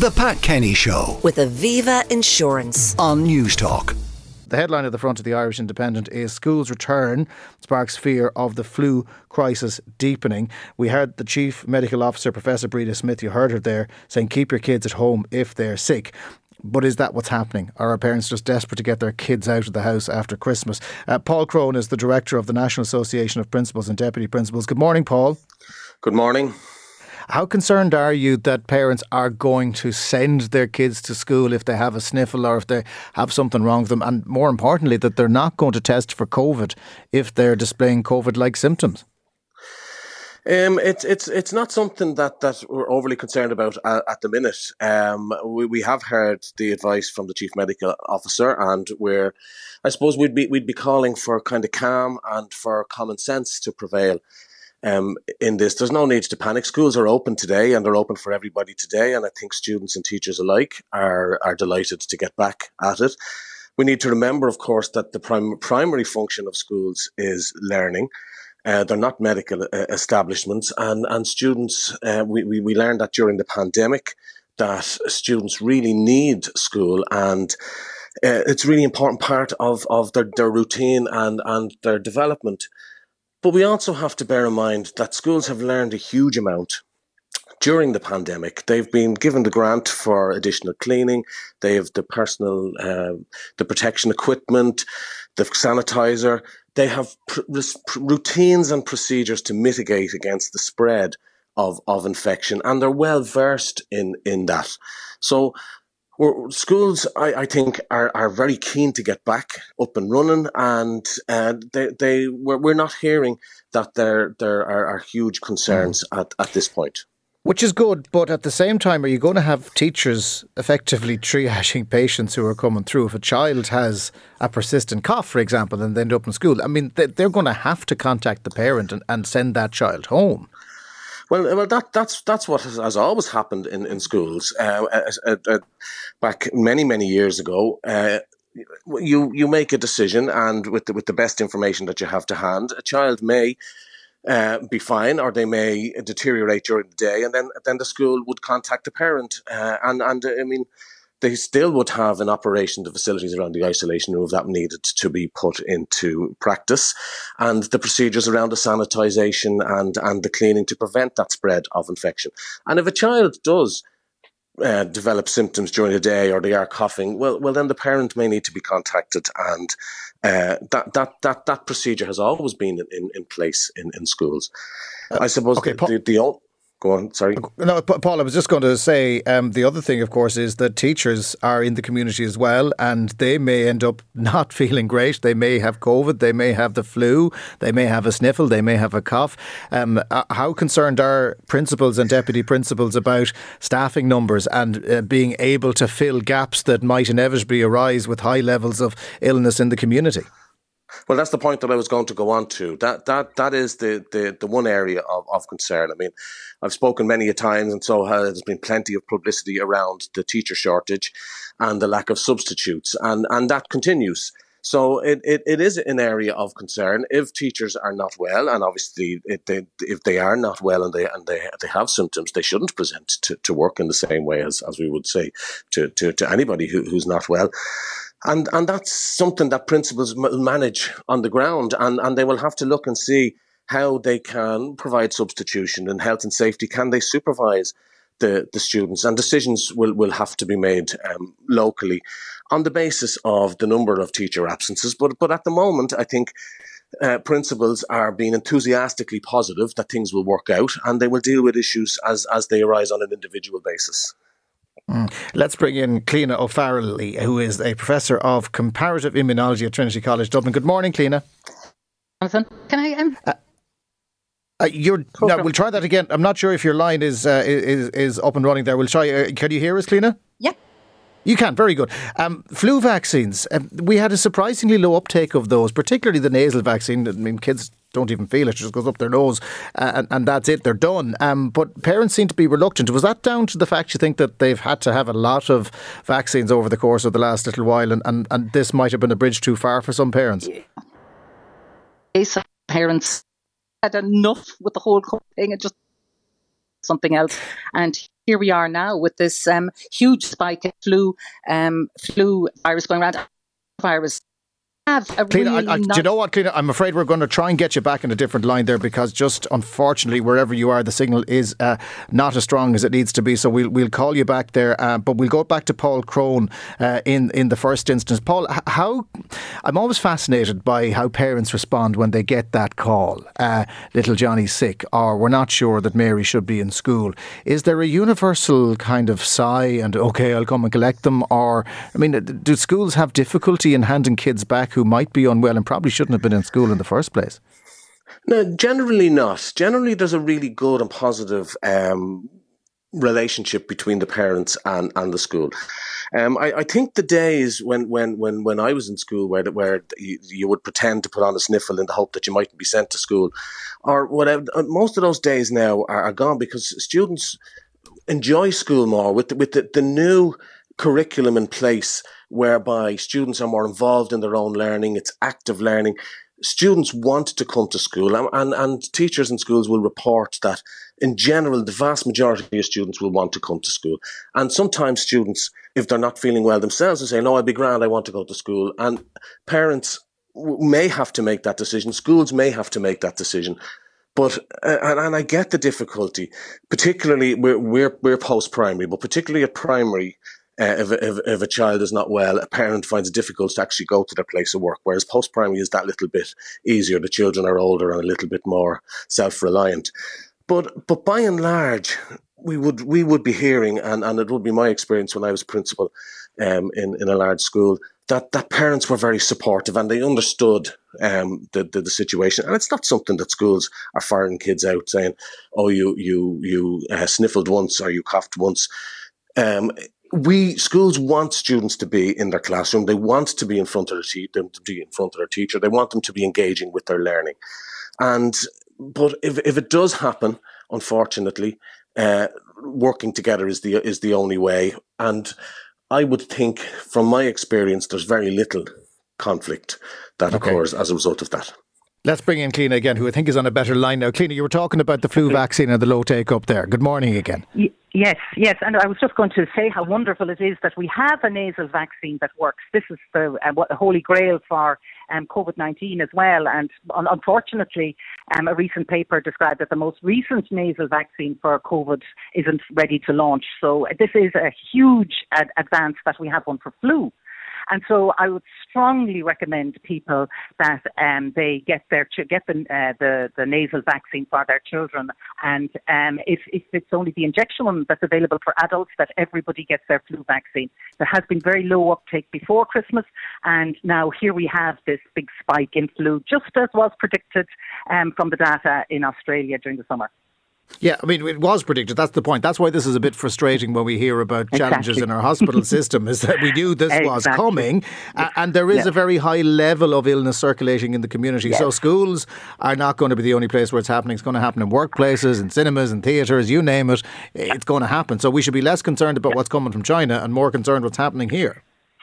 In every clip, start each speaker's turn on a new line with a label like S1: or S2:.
S1: The Pat Kenny Show
S2: with Aviva Insurance
S1: on News Talk.
S3: The headline at the front of the Irish Independent is Schools Return Sparks Fear of the Flu Crisis Deepening. We heard the Chief Medical Officer, Professor Breda Smith, you heard her there, saying keep your kids at home if they're sick. But is that what's happening? Are our parents just desperate to get their kids out of the house after Christmas? Paul Crone is the Director of the National Association of Principals and Deputy Principals. Good morning, Paul.
S4: Good morning.
S3: How concerned are you that parents are going to send their kids to school if they have a sniffle or if they have something wrong with them? And more importantly, that they're not going to test for COVID if they're displaying COVID-like symptoms?
S4: It's not something that we're overly concerned about at the minute. We have heard the advice from the Chief Medical Officer, and I suppose we'd be calling for kind of calm and for common sense to prevail. In this, there's no need to panic. Schools are open today, and they're open for everybody today. And I think students and teachers alike are delighted to get back at it. We need to remember, of course, that the primary function of schools is learning. They're not medical establishments, and students. We learned that during the pandemic that students really need school, and it's a really important part of their routine and their development. But we also have to bear in mind that schools have learned a huge amount during the pandemic. They've been given the grant for additional cleaning. They have the personal, the protection equipment, the sanitizer. They have routines and procedures to mitigate against the spread of infection, and they're well versed in that. So schools, I think, are very keen to get back up and running, and we're not hearing that there are huge concerns at this point.
S3: Which is good, but at the same time, are you going to have teachers effectively triaging patients who are coming through? If a child has a persistent cough, for example, and they end up in school, I mean, they're going to have to contact the parent and send that child home.
S4: Well, that's what has always happened in schools. Back many years ago, you make a decision, and with the best information that you have to hand, a child may be fine, or they may deteriorate during the day, and then the school would contact the parent, and I mean, they still would have in operation the facilities around the isolation room if that needed to be put into practice, and the procedures around the sanitisation and the cleaning to prevent that spread of infection. And if a child does develop symptoms during the day, or they are coughing, well, then the parent may need to be contacted, and that procedure has always been in place in schools. I suppose Go on, sorry.
S3: No, Paul, I was just going to say the other thing, of course, is that teachers are in the community as well, and they may end up not feeling great. They may have COVID, they may have the flu, they may have a sniffle, they may have a cough. How concerned are principals and deputy principals about staffing numbers and being able to fill gaps that might inevitably arise with high levels of illness in the community?
S4: Well, that's the point that I was going to go on to. That is the one area of concern. I mean, I've spoken many a times, and so there's been plenty of publicity around the teacher shortage and the lack of substitutes, and that continues. So it is an area of concern if teachers are not well, and obviously if they are not well and they have symptoms, they shouldn't present to work in the same way as we would say to anybody who's not well. And that's something that principals manage on the ground, and they will have to look and see how they can provide substitution and health and safety. Can they supervise the students? And decisions will have to be made locally on the basis of the number of teacher absences. But at the moment, I think principals are being enthusiastically positive that things will work out, and they will deal with issues as they arise on an individual basis.
S3: Let's bring in Cliona O'Farrell, who is a Professor of Comparative Immunology at Trinity College Dublin. Good morning, Cliona.
S5: Jonathan, can I...
S3: No, we'll try that again. I'm not sure if your line is up and running there. We'll try. Can you hear us, Cliona?
S5: Yeah.
S3: You can, very good. Flu vaccines, we had a surprisingly low uptake of those, particularly the nasal vaccine. I mean, kids don't even feel it, just goes up their nose and that's it, they're done. But parents seem to be reluctant. Was that down to the fact you think that they've had to have a lot of vaccines over the course of the last little while and this might have been a bridge too far for some parents?
S5: Some parents had enough with the whole thing and just something else. And here we are now with this huge spike in flu virus going around. Virus.
S3: Cliona, do you know what, Cliona? I'm afraid we're going to try and get you back in a different line there, because just unfortunately wherever you are, the signal is not as strong as it needs to be. So we'll call you back there, but we'll go back to Paul Crone in the first instance. Paul, I'm always fascinated by how parents respond when they get that call. Little Johnny's sick, or we're not sure that Mary should be in school. Is there a universal kind of sigh and okay, I'll come and collect them? Or, I mean, do schools have difficulty in handing kids back who might be unwell and probably shouldn't have been in school in the first place?
S4: No, generally not. Generally, there's a really good and positive relationship between the parents and the school. I think the days when I was in school where you would pretend to put on a sniffle in the hope that you mightn't be sent to school, or whatever, most of those days now are gone, because students enjoy school more with the new curriculum in place, whereby students are more involved in their own learning. It's active learning. Students want to come to school, and teachers in schools will report that in general the vast majority of students will want to come to school. And sometimes students, if they're not feeling well themselves, will say, no, I'll be grand, I want to go to school. And parents may have to make that decision. Schools may have to make that decision. But and I get the difficulty, particularly we're post-primary, but particularly at primary, if a child is not well, a parent finds it difficult to actually go to their place of work, whereas post-primary is that little bit easier. The children are older and a little bit more self-reliant. But by and large, we would be hearing, and it would be my experience when I was principal in a large school, that parents were very supportive and they understood the situation. And it's not something that schools are firing kids out saying, oh, you sniffled once or you coughed once. Schools want students to be in their classroom. They want to be in front of their teacher. They want them to be engaging with their learning. But if it does happen, unfortunately, working together is the only way. And I would think, from my experience, there's very little conflict that occurs as a result of that.
S3: Let's bring in Cliona again, who I think is on a better line now. Cliona, you were talking about the flu vaccine and the low take-up there. Good morning again.
S5: Yes. And I was just going to say how wonderful it is that we have a nasal vaccine that works. This is the holy grail for COVID-19 as well. And unfortunately, a recent paper described that the most recent nasal vaccine for COVID isn't ready to launch. So this is a huge advance that we have one for flu. And so I would strongly recommend people that they get the nasal vaccine for their children. And if it's only the injection one that's available for adults, that everybody gets their flu vaccine. There has been very low uptake before Christmas, and now here we have this big spike in flu, just as was predicted from the data in Australia during the summer.
S3: Yeah, I mean, it was predicted. That's the point. That's why this is a bit frustrating when we hear about challenges in our hospital system, is that we knew this was coming, and there is a very high level of illness circulating in the community. Yes. So schools are not going to be the only place where it's happening. It's going to happen in workplaces, in cinemas, in theatres, you name it. It's going to happen. So we should be less concerned about what's coming from China and more concerned what's happening here.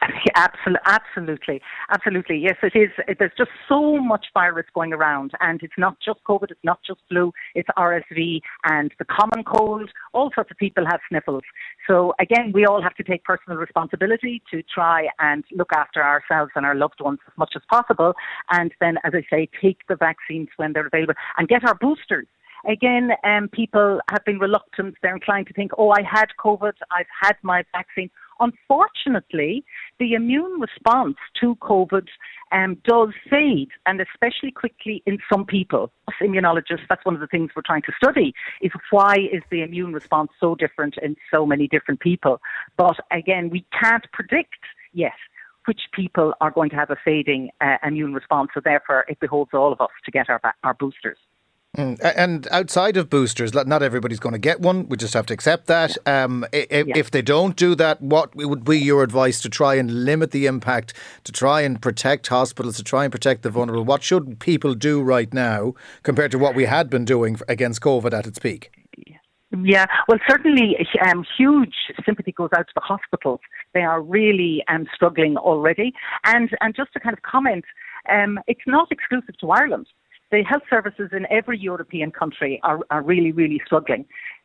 S3: Absolutely. Yes, it is. There's just so much virus going around, and it's not just COVID, it's not just flu, it's RSV and the common cold. All sorts of people have sniffles. So again, we all have to take personal responsibility to try and look after ourselves and our loved ones as much as possible. And then, as I say, take the vaccines when they're available and get our boosters. Again, people have been reluctant. They're inclined to think, I had COVID, I've had my vaccine. Unfortunately, the immune response to COVID does fade, and especially quickly in some people. Us immunologists, that's one of the things we're trying to study, is why is the immune response so different in so many different people. But again, we can't predict yet which people are going to have a fading immune response, so therefore it behoves all of us to get our boosters. And outside of boosters, not everybody's going to get one. We just have to accept that. If they don't do that, what would be your advice to try and limit the impact, to try and protect hospitals, to try and protect the vulnerable? What should people do right now compared to what we had been doing against COVID at its peak?
S5: Yeah, well, certainly huge sympathy goes out to the hospitals. They are really struggling already. And just to kind of comment, it's not exclusive to Ireland. The health services in every European country are really, really struggling.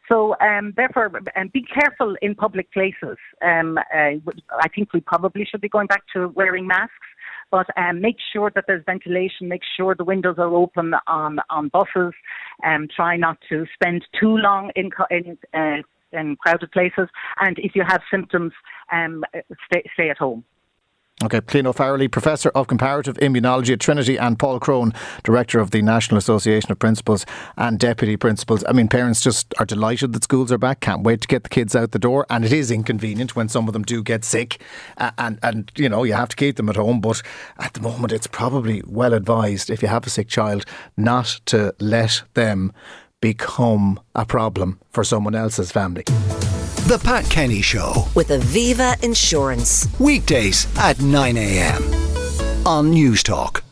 S5: So therefore, be careful in public places. I think we probably should be going back to wearing masks. But make sure that there's ventilation, make sure the windows are open on buses, try not to spend too long in crowded places, and if you have symptoms, stay at home.
S3: OK, Cliona Farrelly, Professor of Comparative Immunology at Trinity, and Paul Crone, Director of the National Association of Principals and Deputy Principals. I mean, parents just are delighted that schools are back, can't wait to get the kids out the door, and it is inconvenient when some of them do get sick and you know, you have to keep them at home, but at the moment it's probably well advised, if you have a sick child, not to let them become a problem for someone else's family.
S1: The Pat Kenny Show
S2: with Aviva Insurance.
S1: weekdays at 9 a.m. on News Talk.